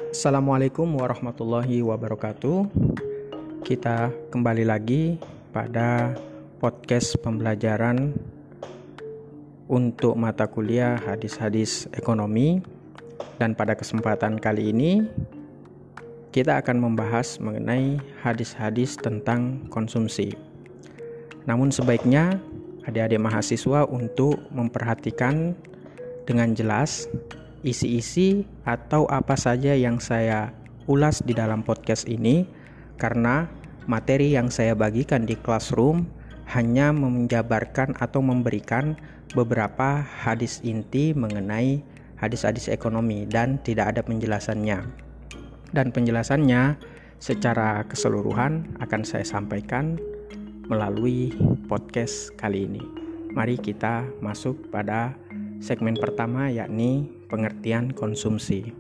Assalamualaikum warahmatullahi wabarakatuh. Kita kembali lagi pada podcast pembelajaran untuk mata kuliah hadis-hadis ekonomi. Dan pada kesempatan kali ini kita akan membahas mengenai hadis-hadis tentang konsumsi. Namun sebaiknya adik-adik mahasiswa untuk memperhatikan dengan jelas isi-isi atau apa saja yang saya ulas di dalam podcast ini, karena materi yang saya bagikan di classroom hanya menjabarkan atau memberikan beberapa hadis inti mengenai hadis-hadis ekonomi dan tidak ada penjelasannya. Dan penjelasannya secara keseluruhan akan saya sampaikan melalui podcast kali ini. Mari kita masuk pada segmen pertama, yakni pengertian konsumsi.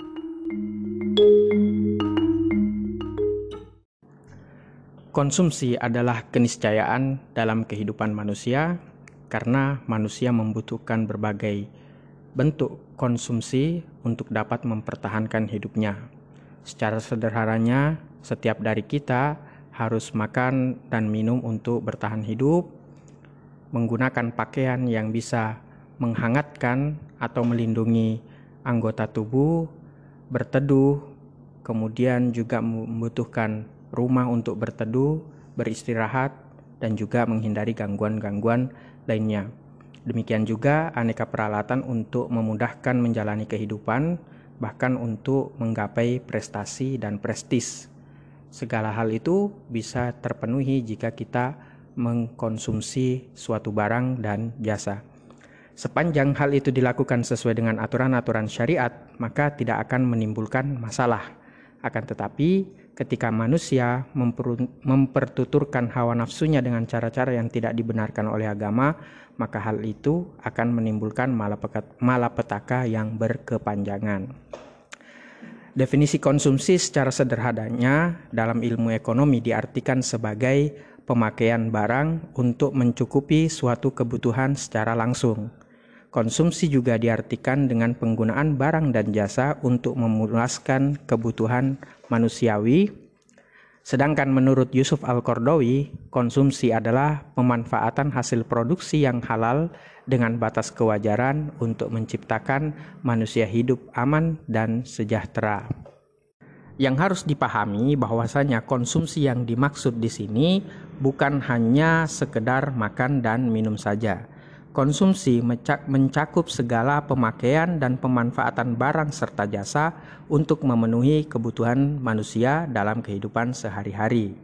Konsumsi adalah keniscayaan dalam kehidupan manusia karena manusia membutuhkan berbagai bentuk konsumsi untuk dapat mempertahankan hidupnya. Secara sederhananya, setiap dari kita harus makan dan minum untuk bertahan hidup, menggunakan pakaian yang bisa menghangatkan atau melindungi anggota tubuh, berteduh, kemudian juga membutuhkan rumah untuk berteduh, beristirahat, dan juga menghindari gangguan-gangguan lainnya. Demikian juga aneka peralatan untuk memudahkan menjalani kehidupan, bahkan untuk menggapai prestasi dan prestis. Segala hal itu bisa terpenuhi jika kita mengkonsumsi suatu barang dan jasa. Sepanjang hal itu dilakukan sesuai dengan aturan-aturan syariat, maka tidak akan menimbulkan masalah. Akan tetapi, ketika manusia mempertuturkan hawa nafsunya dengan cara-cara yang tidak dibenarkan oleh agama, maka hal itu akan menimbulkan malapetaka yang berkepanjangan. Definisi konsumsi secara sederhananya dalam ilmu ekonomi diartikan sebagai pemakaian barang untuk mencukupi suatu kebutuhan secara langsung. Konsumsi juga diartikan dengan penggunaan barang dan jasa untuk memuaskan kebutuhan manusiawi. Sedangkan menurut Yusuf Al-Qaradawi, konsumsi adalah pemanfaatan hasil produksi yang halal dengan batas kewajaran untuk menciptakan manusia hidup aman dan sejahtera. Yang harus dipahami bahwasanya konsumsi yang dimaksud di sini bukan hanya sekedar makan dan minum saja. Konsumsi mencakup segala pemakaian dan pemanfaatan barang serta jasa untuk memenuhi kebutuhan manusia dalam kehidupan sehari-hari.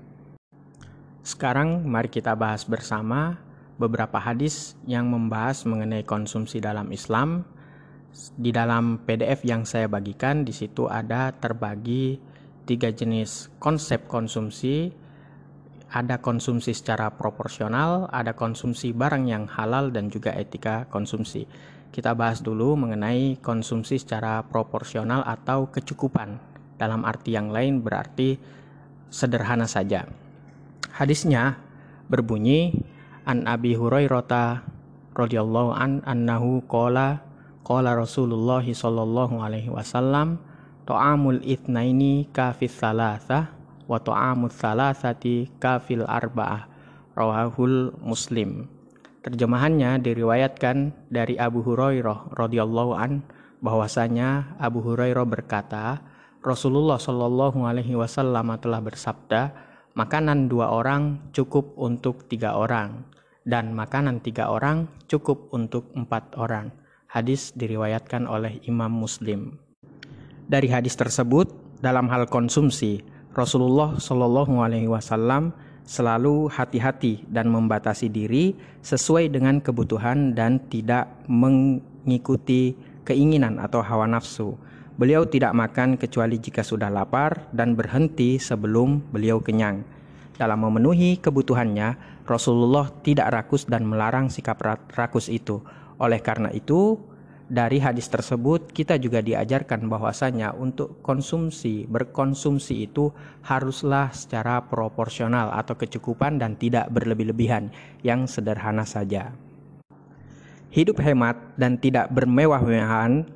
Sekarang mari kita bahas bersama beberapa hadis yang membahas mengenai konsumsi dalam Islam. Di dalam PDF yang saya bagikan, di situ ada terbagi 3 jenis konsep konsumsi. Ada konsumsi secara proporsional, ada konsumsi barang yang halal, dan juga etika konsumsi. Kita bahas dulu mengenai konsumsi secara proporsional atau kecukupan. Dalam arti yang lain berarti sederhana saja. Hadisnya berbunyi, An Abi Hurairah radhiyallahu anhu qala Rasulullah sallallahu alaihi wasallam ta'amul itsnaini kafis salasah wa ta'amul salasati kafil arba'ah, rawahul Muslim. Terjemahannya diriwayatkan dari Abu Hurairah radhiyallahu an bahwasanya Abu Hurairah berkata, Rasulullah sallallahu alaihi wasallam telah bersabda, makanan 2 orang cukup untuk 3 orang, dan makanan 3 orang cukup untuk 4 orang. Hadis diriwayatkan oleh Imam Muslim. Dari hadis tersebut, dalam hal konsumsi, Rasulullah Shallallahu Alaihi Wasallam selalu hati-hati dan membatasi diri sesuai dengan kebutuhan dan tidak mengikuti keinginan atau hawa nafsu. Beliau tidak makan kecuali jika sudah lapar dan berhenti sebelum beliau kenyang. Dalam memenuhi kebutuhannya, Rasulullah tidak rakus dan melarang sikap rakus itu. Oleh karena itu, dari hadis tersebut kita juga diajarkan bahwasanya untuk berkonsumsi itu haruslah secara proporsional atau kecukupan dan tidak berlebih-lebihan, yang sederhana saja. Hidup hemat dan tidak bermewah-mewahan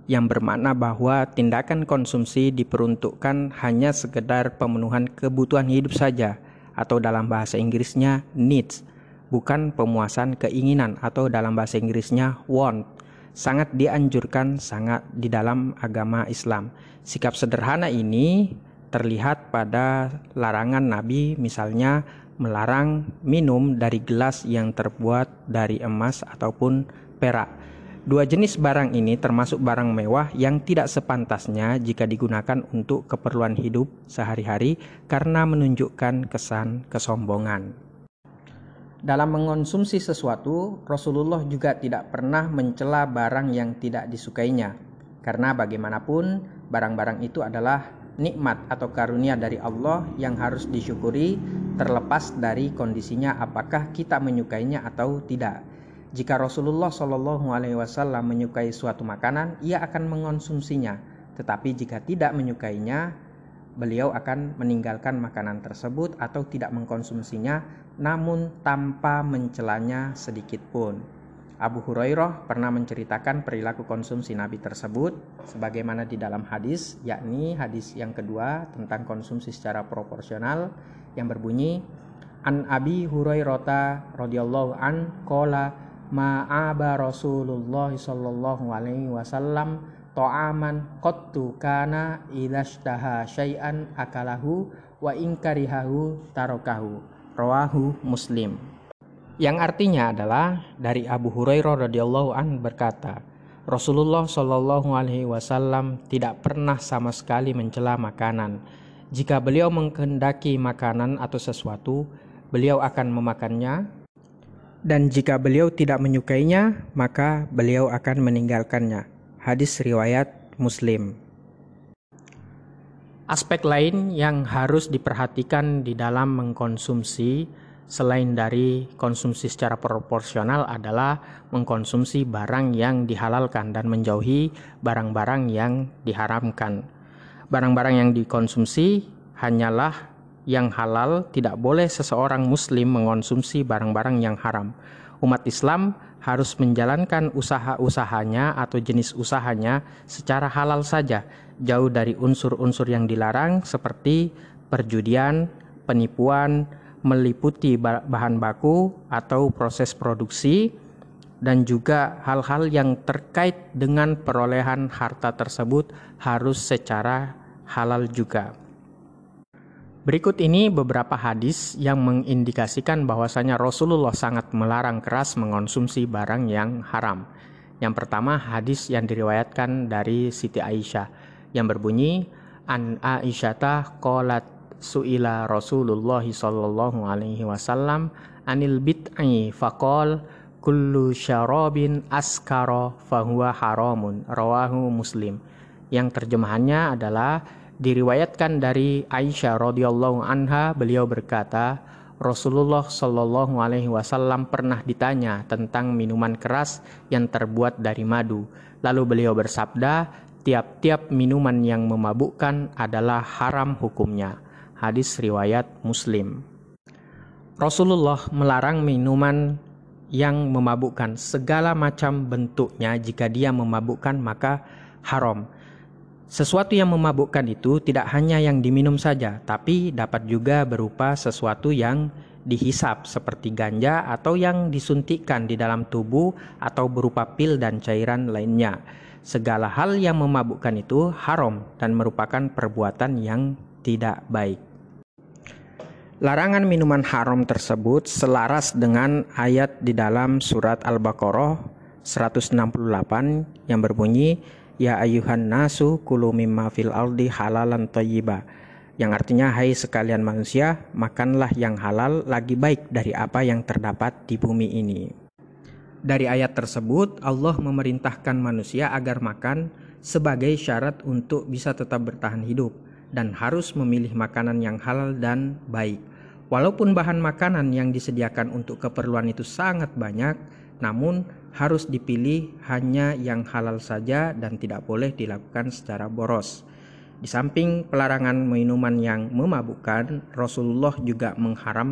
yang bermakna bahwa tindakan konsumsi diperuntukkan hanya sekedar pemenuhan kebutuhan hidup saja, atau dalam bahasa Inggrisnya needs, bukan pemuasan keinginan, atau dalam bahasa Inggrisnya want. Sangat dianjurkan sangat di dalam agama Islam. Sikap sederhana ini terlihat pada larangan Nabi, misalnya melarang minum dari gelas yang terbuat dari emas ataupun perak. Dua jenis barang ini termasuk barang mewah yang tidak sepantasnya jika digunakan untuk keperluan hidup sehari-hari karena menunjukkan kesan kesombongan. Dalam mengonsumsi sesuatu, Rasulullah juga tidak pernah mencela barang yang tidak disukainya, karena bagaimanapun barang-barang itu adalah nikmat atau karunia dari Allah yang harus disyukuri terlepas dari kondisinya apakah kita menyukainya atau tidak. Jika Rasulullah SAW menyukai suatu makanan, ia akan mengonsumsinya. Tetapi jika tidak menyukainya, beliau akan meninggalkan makanan tersebut atau tidak mengkonsumsinya, namun tanpa mencelanya sedikit pun. Abu Hurairah pernah menceritakan perilaku konsumsi Nabi tersebut, sebagaimana di dalam hadis, yakni hadis yang kedua tentang konsumsi secara proporsional, yang berbunyi, An Abi Hurairah radhiyallahu an qala ma'aba Rasulullah sallallahu alaihi wasallam ta'aman qattu kana idhashtaha syai'an akalahu wa in karihahu tarakahu. Rawahu Muslim. Yang artinya adalah dari Abu Hurairah radhiyallahu an berkata, Rasulullah sallallahu alaihi wasallam tidak pernah sama sekali mencela makanan. Jika beliau menghendaki makanan atau sesuatu, beliau akan memakannya. Dan jika beliau tidak menyukainya, maka beliau akan meninggalkannya. Hadis riwayat Muslim. Aspek lain yang harus diperhatikan di dalam mengkonsumsi selain dari konsumsi secara proporsional adalah mengkonsumsi barang yang dihalalkan dan menjauhi barang-barang yang diharamkan. Barang-barang yang dikonsumsi hanyalah yang halal, tidak boleh seseorang muslim mengonsumsi barang-barang yang haram. Umat Islam harus menjalankan usaha-usahanya atau jenis usahanya secara halal saja, jauh dari unsur-unsur yang dilarang seperti perjudian, penipuan, meliputi bahan baku atau proses produksi, dan juga hal-hal yang terkait dengan perolehan harta tersebut harus secara halal juga. Berikut ini beberapa hadis yang mengindikasikan bahwasanya Rasulullah sangat melarang keras mengonsumsi barang yang haram. Yang pertama, hadis yang diriwayatkan dari Siti Aisyah yang berbunyi, An Aisyata qalat su'ila Rasulullah sallallahu alaihi wasallam anil bid'i faqal kullu syarabin askara fahuwa haramun. Rawahu Muslim. Yang terjemahannya adalah diriwayatkan dari Aisyah radhiyallahu anha, beliau berkata, Rasulullah shallallahu alaihi wasallam pernah ditanya tentang minuman keras yang terbuat dari madu. Lalu beliau bersabda, tiap-tiap minuman yang memabukkan adalah haram hukumnya. Hadis riwayat Muslim. Rasulullah melarang minuman yang memabukkan, segala macam bentuknya. Jika dia memabukkan maka haram. Sesuatu yang memabukkan itu tidak hanya yang diminum saja, tapi dapat juga berupa sesuatu yang dihisap seperti ganja atau yang disuntikkan di dalam tubuh atau berupa pil dan cairan lainnya. Segala hal yang memabukkan itu haram dan merupakan perbuatan yang tidak baik. Larangan minuman haram tersebut selaras dengan ayat di dalam surat Al-Baqarah 168 yang berbunyi, Ya ayyuhan nasu kulu mimma fil ardi halalan thayyiba, yang artinya, hai sekalian manusia, makanlah yang halal lagi baik dari apa yang terdapat di bumi ini. Dari ayat tersebut, Allah memerintahkan manusia agar makan sebagai syarat untuk bisa tetap bertahan hidup dan harus memilih makanan yang halal dan baik. Walaupun bahan makanan yang disediakan untuk keperluan itu sangat banyak, namun harus dipilih hanya yang halal saja dan tidak boleh dilakukan secara boros. Di samping pelarangan minuman yang memabukkan, Rasulullah juga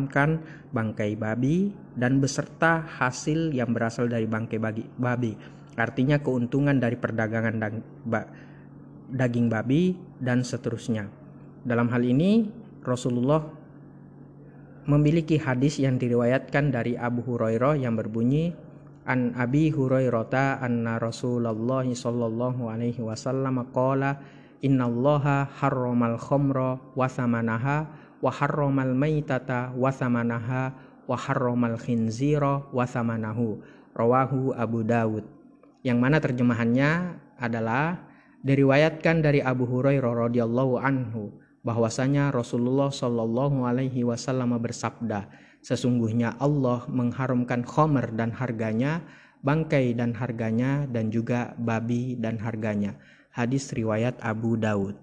mengharamkan bangkai babi dan beserta hasil yang berasal dari bangkai babi. artinya keuntungan dari perdagangan daging babi dan seterusnya. Dalam hal ini Rasulullah memiliki hadis yang diriwayatkan dari Abu Hurairah yang berbunyi, An Abi Hurairah anna Rasulullah sallallahu alaihi wasallam qala innallaha harramal khamra wa thamanaha wa harramal maitata wa thamanaha wa harramal khinzira wa thamanahu, rawahu Abu Dawud. Yang mana terjemahannya adalah diriwayatkan dari Abu Hurairah radhiyallahu anhu bahwasanya Rasulullah sallallahu alaihi wasallam bersabda, sesungguhnya Allah mengharamkan khamr dan harganya, bangkai dan harganya, dan juga babi dan harganya. Hadis riwayat Abu Daud.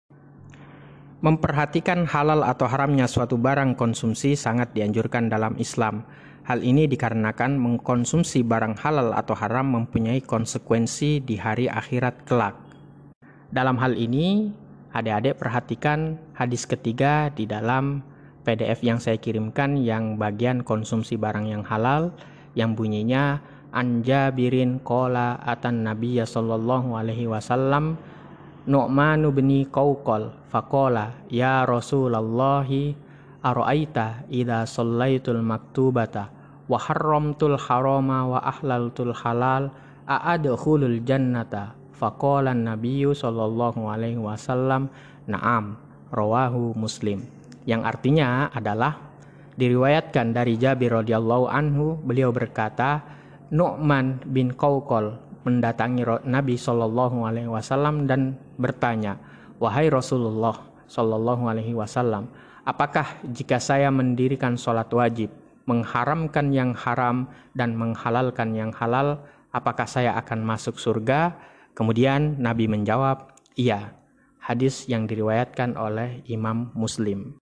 Memperhatikan halal atau haramnya suatu barang konsumsi sangat dianjurkan dalam Islam. Hal ini dikarenakan mengkonsumsi barang halal atau haram mempunyai konsekuensi di hari akhirat kelak. Dalam hal ini, adik-adik perhatikan hadis ketiga di dalam PDF yang saya kirimkan yang bagian konsumsi barang yang halal, yang bunyinya An Jabirin qala atan Nabiyya sallallahu alaihi wasallam Nu'man bin Qawqal faqala ya Rasulallahi ara'aita idza shallaitul maktubata wa harramtul harama wa ahlaltul halal a'adkhulul jannata faqala an-nabiyyu sallallahu alaihi wasallam na'am, rawahu Muslim. Yang artinya adalah diriwayatkan dari Jabir radhiyallahu anhu, beliau berkata, Nu'man bin Qawqal mendatangi Nabi sallallahu alaihi wasallam dan bertanya, wahai Rasulullah sallallahu alaihi wasallam, apakah jika saya mendirikan sholat wajib, mengharamkan yang haram dan menghalalkan yang halal, apakah saya akan masuk surga? Kemudian Nabi menjawab, iya. Hadis yang diriwayatkan oleh Imam Muslim.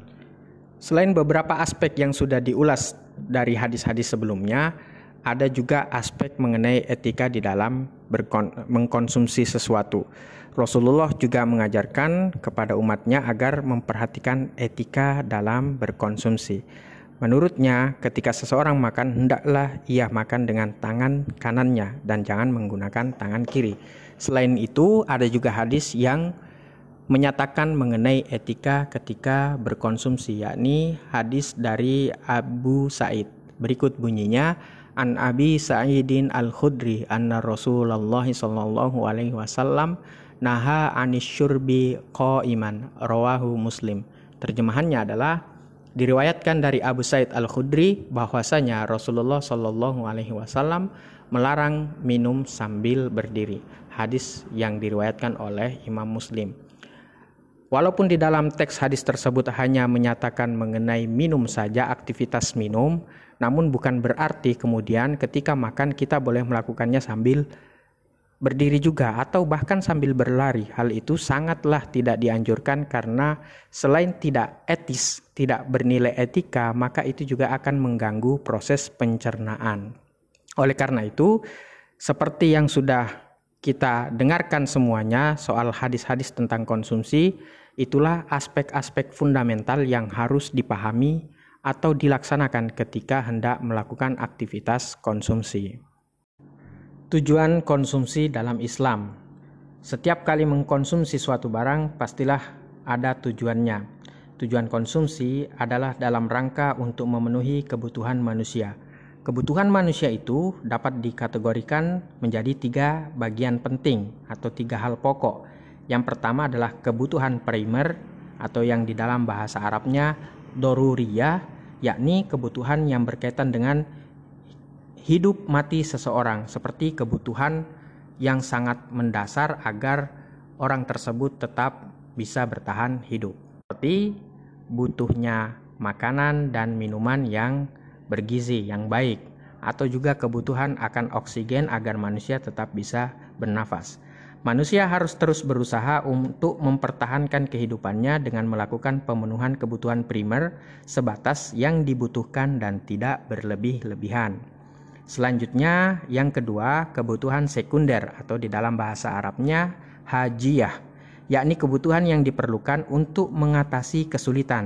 Selain beberapa aspek yang sudah diulas dari hadis-hadis sebelumnya, ada juga aspek mengenai etika di dalam mengkonsumsi sesuatu. Rasulullah juga mengajarkan kepada umatnya agar memperhatikan etika dalam berkonsumsi. Menurutnya, ketika seseorang makan, hendaklah ia makan dengan tangan kanannya dan jangan menggunakan tangan kiri. Selain itu, ada juga hadis yang menyatakan mengenai etika ketika berkonsumsi, yakni hadis dari Abu Sa'id. Berikut bunyinya, An Abi Sa'idin Al-Khudri anna Rasulullah sallallahu alaihi wasallam naha anis syurbi qa'iman, rawahu Muslim. Terjemahannya adalah diriwayatkan dari Abu Sa'id Al-Khudri bahwasanya Rasulullah sallallahu alaihi wasallam melarang minum sambil berdiri. Hadis yang diriwayatkan oleh Imam Muslim. Walaupun di dalam teks hadis tersebut hanya menyatakan mengenai minum saja, aktivitas minum, namun bukan berarti kemudian ketika makan kita boleh melakukannya sambil berdiri juga atau bahkan sambil berlari. Hal itu sangatlah tidak dianjurkan karena selain tidak etis, tidak bernilai etika, maka itu juga akan mengganggu proses pencernaan. Oleh karena itu, seperti yang sudah kita dengarkan semuanya soal hadis-hadis tentang konsumsi, itulah aspek-aspek fundamental yang harus dipahami atau dilaksanakan ketika hendak melakukan aktivitas konsumsi. Tujuan konsumsi dalam Islam. Setiap kali mengkonsumsi suatu barang, pastilah ada tujuannya. Tujuan konsumsi adalah dalam rangka untuk memenuhi kebutuhan manusia. Kebutuhan manusia itu dapat dikategorikan menjadi 3 bagian penting atau 3 hal pokok. Yang pertama adalah kebutuhan primer atau yang di dalam bahasa Arabnya doruriyah, yakni kebutuhan yang berkaitan dengan hidup mati seseorang, seperti kebutuhan yang sangat mendasar agar orang tersebut tetap bisa bertahan hidup. Seperti butuhnya makanan dan minuman yang bergizi, yang baik, atau juga kebutuhan akan oksigen agar manusia tetap bisa bernafas. Manusia harus terus berusaha untuk mempertahankan kehidupannya dengan melakukan pemenuhan kebutuhan primer sebatas yang dibutuhkan dan tidak berlebih-lebihan. Selanjutnya, yang kedua, kebutuhan sekunder atau di dalam bahasa Arabnya hajiyah, yakni kebutuhan yang diperlukan untuk mengatasi kesulitan,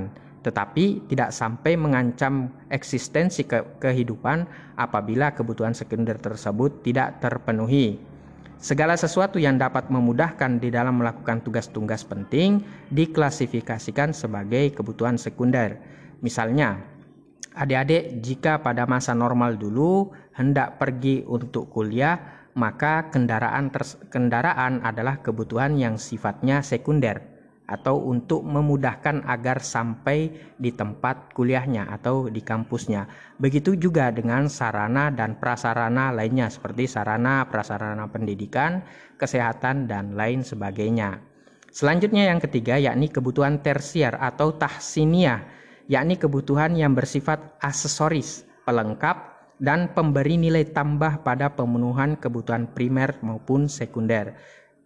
tetapi tidak sampai mengancam eksistensi kehidupan apabila kebutuhan sekunder tersebut tidak terpenuhi. Segala sesuatu yang dapat memudahkan di dalam melakukan tugas-tugas penting diklasifikasikan sebagai kebutuhan sekunder. Misalnya, adik-adik jika pada masa normal dulu hendak pergi untuk kuliah, maka kendaraan adalah kebutuhan yang sifatnya sekunder atau untuk memudahkan agar sampai di tempat kuliahnya atau di kampusnya. Begitu juga dengan sarana dan prasarana lainnya seperti sarana prasarana pendidikan, kesehatan, dan lain sebagainya. Selanjutnya yang ketiga yakni kebutuhan tersier atau tahsiniyah, yakni kebutuhan yang bersifat aksesoris, pelengkap, dan pemberi nilai tambah pada pemenuhan kebutuhan primer maupun sekunder.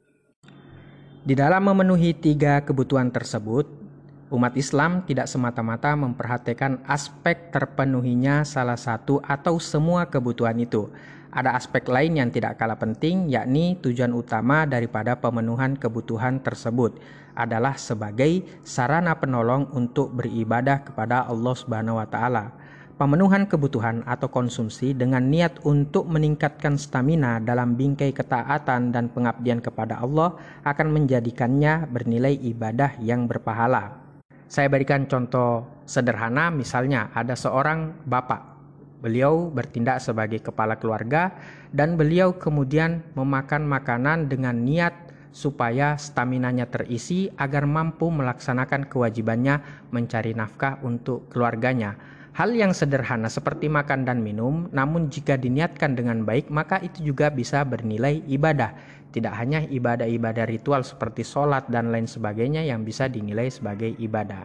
Di dalam memenuhi 3 kebutuhan tersebut, umat Islam tidak semata-mata memperhatikan aspek terpenuhinya salah satu atau semua kebutuhan itu. Ada aspek lain yang tidak kalah penting, yakni tujuan utama daripada pemenuhan kebutuhan tersebut adalah sebagai sarana penolong untuk beribadah kepada Allah Subhanahu wa taala. Pemenuhan kebutuhan atau konsumsi dengan niat untuk meningkatkan stamina dalam bingkai ketaatan dan pengabdian kepada Allah akan menjadikannya bernilai ibadah yang berpahala. Saya berikan contoh sederhana, misalnya ada seorang bapak. Beliau bertindak sebagai kepala keluarga dan beliau kemudian memakan makanan dengan niat supaya staminanya terisi agar mampu melaksanakan kewajibannya mencari nafkah untuk keluarganya. Hal yang sederhana seperti makan dan minum, namun jika diniatkan dengan baik, maka itu juga bisa bernilai ibadah. Tidak hanya ibadah-ibadah ritual seperti sholat dan lain sebagainya yang bisa dinilai sebagai ibadah.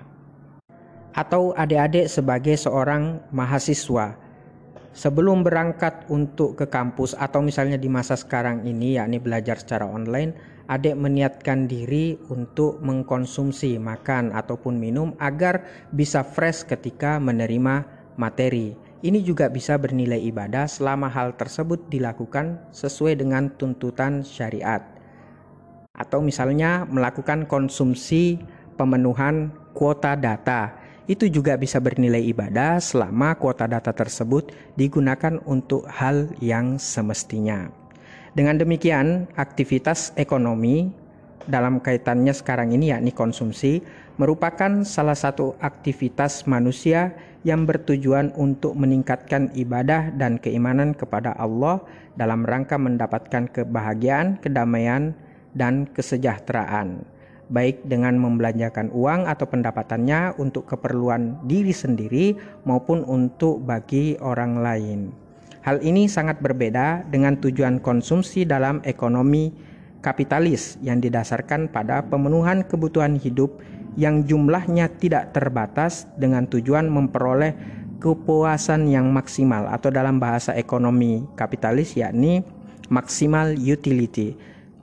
Atau adik-adik sebagai seorang mahasiswa, sebelum berangkat untuk ke kampus atau misalnya di masa sekarang ini yakni belajar secara online, adik meniatkan diri untuk mengkonsumsi makan ataupun minum agar bisa fresh ketika menerima materi. Ini juga bisa bernilai ibadah selama hal tersebut dilakukan sesuai dengan tuntutan syariat. Atau misalnya melakukan konsumsi pemenuhan kuota data. Itu juga bisa bernilai ibadah selama kuota data tersebut digunakan untuk hal yang semestinya. Dengan demikian, aktivitas ekonomi dalam kaitannya sekarang ini yakni konsumsi merupakan salah satu aktivitas manusia yang bertujuan untuk meningkatkan ibadah dan keimanan kepada Allah dalam rangka mendapatkan kebahagiaan, kedamaian, dan kesejahteraan, baik dengan membelanjakan uang atau pendapatannya untuk keperluan diri sendiri maupun untuk bagi orang lain. Hal ini sangat berbeda dengan tujuan konsumsi dalam ekonomi kapitalis yang didasarkan pada pemenuhan kebutuhan hidup yang jumlahnya tidak terbatas dengan tujuan memperoleh kepuasan yang maksimal atau dalam bahasa ekonomi kapitalis yakni maximal utility.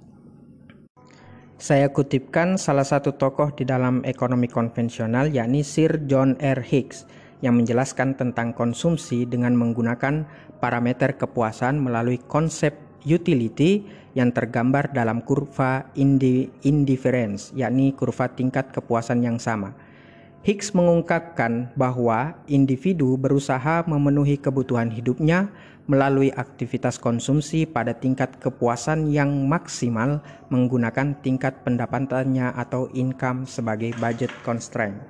Saya kutipkan salah satu tokoh di dalam ekonomi konvensional yakni Sir John R. Hicks yang menjelaskan tentang konsumsi dengan menggunakan parameter kepuasan melalui konsep utility yang tergambar dalam kurva indifference, yakni kurva tingkat kepuasan yang sama. Hicks mengungkapkan bahwa individu berusaha memenuhi kebutuhan hidupnya melalui aktivitas konsumsi pada tingkat kepuasan yang maksimal menggunakan tingkat pendapatannya atau income sebagai budget constraint.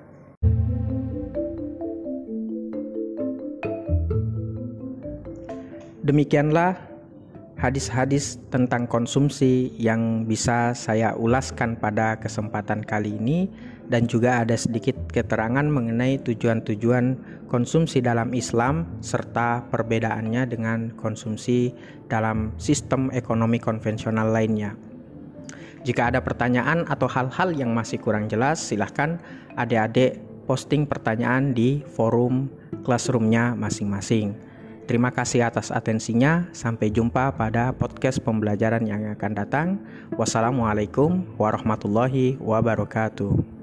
Demikianlah hadis-hadis tentang konsumsi yang bisa saya ulaskan pada kesempatan kali ini, dan juga ada sedikit keterangan mengenai tujuan-tujuan konsumsi dalam Islam serta perbedaannya dengan konsumsi dalam sistem ekonomi konvensional lainnya. Jika ada pertanyaan atau hal-hal yang masih kurang jelas, silahkan adik-adik posting pertanyaan di forum classroom-nya masing-masing. Terima kasih atas atensinya. Sampai jumpa pada podcast pembelajaran yang akan datang. Wassalamualaikum warahmatullahi wabarakatuh.